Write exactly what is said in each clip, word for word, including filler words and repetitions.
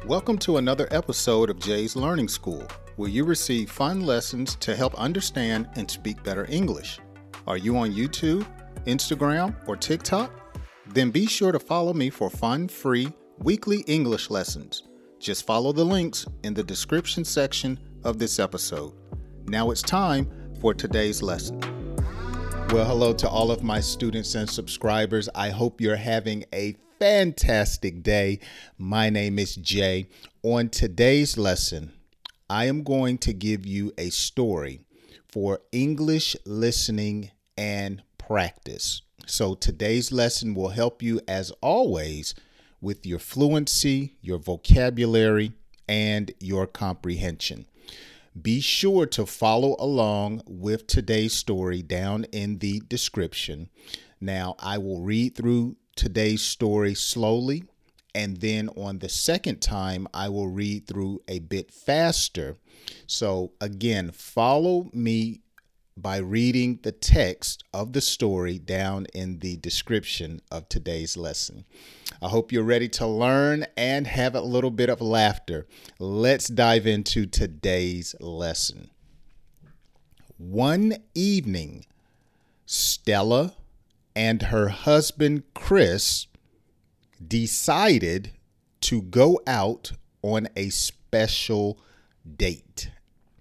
Welcome to another episode of Jay's Learning School, where you receive fun lessons to help understand and speak better English. Are you on YouTube, Instagram, or TikTok? Then be sure to follow me for fun, free, weekly English lessons. Just follow the links in the description section of this episode. Now it's time for today's lesson. Well, hello to all of my students and subscribers. I hope you're having a fantastic day. My name is Jay. On today's lesson, I am going to give you a story for English listening and practice. So today's lesson will help you, as always, with your fluency, your vocabulary, and your comprehension. Be sure to follow along with today's story down in the description. Now, I will read through today's story slowly, and then on the second time, I will read through a bit faster. So again, follow me by reading the text of the story down in the description of today's lesson. I hope you're ready to learn and have a little bit of laughter. Let's dive into today's lesson. One evening, Stella and her husband, Chris, decided to go out on a special date.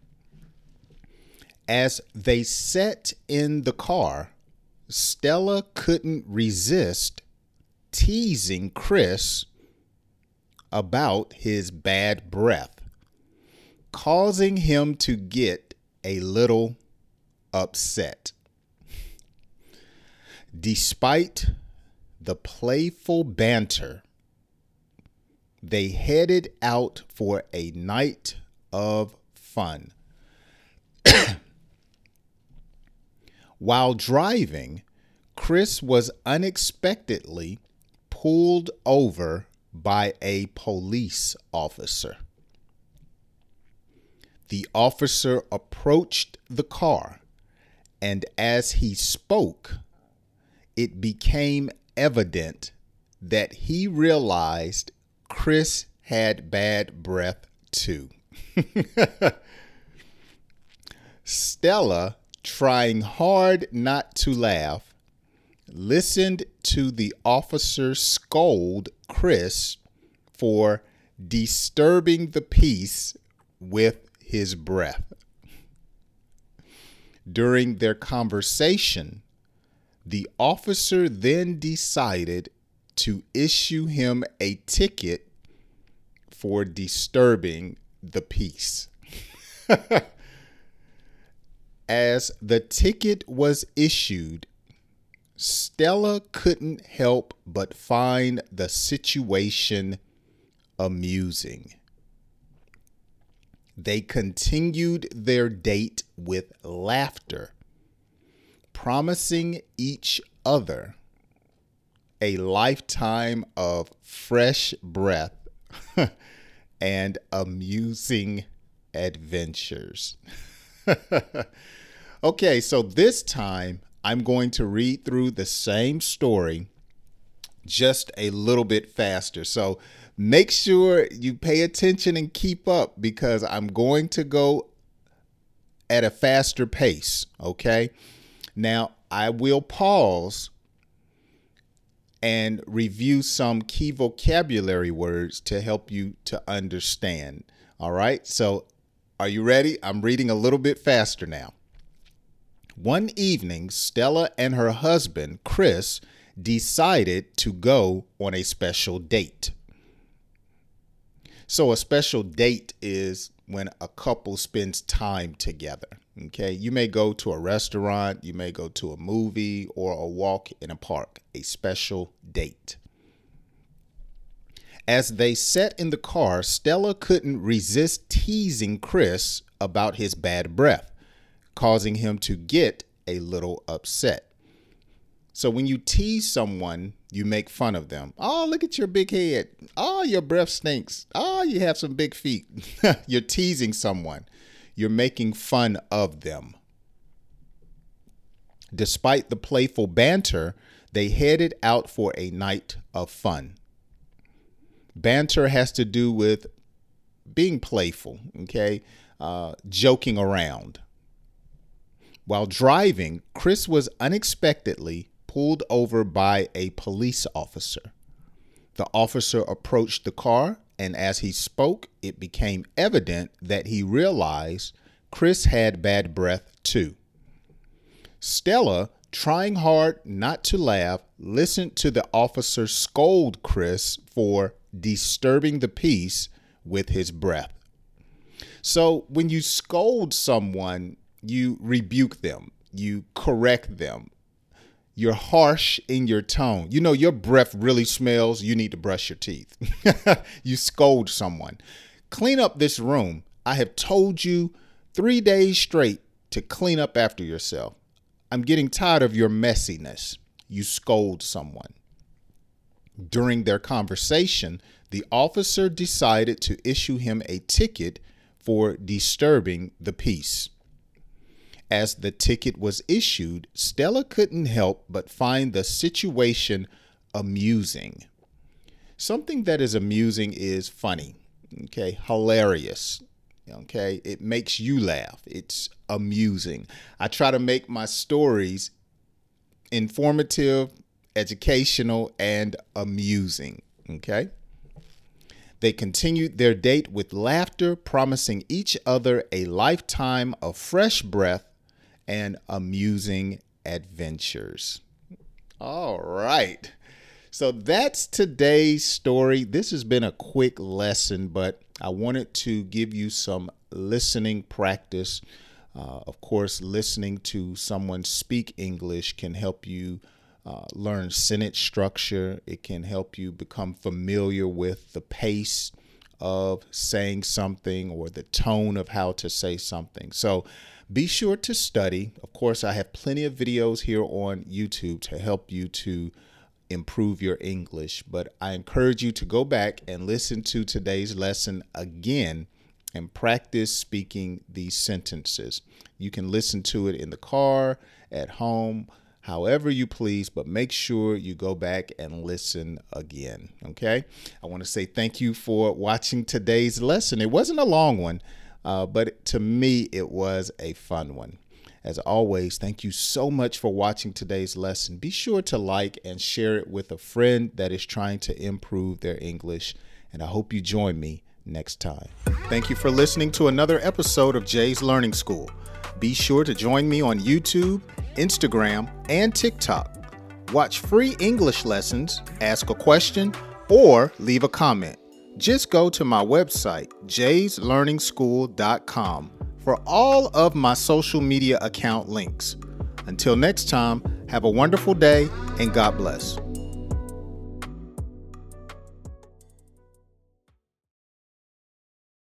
As they sat in the car, Stella couldn't resist teasing Chris about his bad breath, causing him to get a little upset. Despite the playful banter, they headed out for a night of fun. While driving, Chris was unexpectedly pulled over by a police officer. The officer approached the car, and as he spoke, it became evident that he realized Chris had bad breath too. Stella, trying hard not to laugh, listened to the officer scold Chris for disturbing the peace with his breath. During their conversation, the officer then decided to issue him a ticket for disturbing the peace. As the ticket was issued, Stella couldn't help but find the situation amusing. They continued their date with laughter, promising each other a lifetime of fresh breath and amusing adventures. Okay, so this time I'm going to read through the same story just a little bit faster. So make sure you pay attention and keep up, because I'm going to go at a faster pace, okay? Now, I will pause and review some key vocabulary words to help you to understand. All right, so are you ready? I'm reading a little bit faster now. One evening, Stella and her husband, Chris, decided to go on a special date. So a special date is when a couple spends time together. Okay, you may go to a restaurant, you may go to a movie, or a walk in a park, a special date. As they sat in the car, Stella couldn't resist teasing Chris about his bad breath, causing him to get a little upset. So when you tease someone, you make fun of them. Oh, look at your big head. Oh, your breath stinks. Oh, you have some big feet. You're teasing someone. You're making fun of them. Despite the playful banter, they headed out for a night of fun. Banter has to do with being playful, okay, uh, joking around. While driving, Chris was unexpectedly pulled over by a police officer. The officer approached the car, and as he spoke, it became evident that he realized Chris had bad breath too. Stella, trying hard not to laugh, listened to the officer scold Chris for disturbing the peace with his breath. So when you scold someone, you rebuke them, you correct them. You're harsh in your tone. You know, your breath really smells. You need to brush your teeth. You scold someone. Clean up this room. I have told you three days straight to clean up after yourself. I'm getting tired of your messiness. You scold someone. During their conversation, the officer decided to issue him a ticket for disturbing the peace. As the ticket was issued, Stella couldn't help but find the situation amusing. Something that is amusing is funny, okay, hilarious, okay? It makes you laugh. It's amusing. I try to make my stories informative, educational, and amusing, okay? They continued their date with laughter, promising each other a lifetime of fresh breath and amusing adventures. All right. So that's today's story. This has been a quick lesson, but I wanted to give you some listening practice. Uh, of course, listening to someone speak English can help you uh, learn sentence structure. It can help you become familiar with the pace of saying something or the tone of how to say something. So be sure to study. Of course, I have plenty of videos here on YouTube to help you to improve your English, but I encourage you to go back and listen to today's lesson again and practice speaking these sentences. You can listen to it in the car, at home, however you please, but make sure you go back and listen again, okay? I want to say thank you for watching today's lesson. It wasn't a long one. Uh, but to me, it was a fun one. As always, thank you so much for watching today's lesson. Be sure to like and share it with a friend that is trying to improve their English. And I hope you join me next time. Thank you for listening to another episode of Jay's Learning School. Be sure to join me on YouTube, Instagram, and TikTok. Watch free English lessons, ask a question, or leave a comment. Just go to my website, jays learning school dot com, for all of my social media account links. Until next time, have a wonderful day and God bless.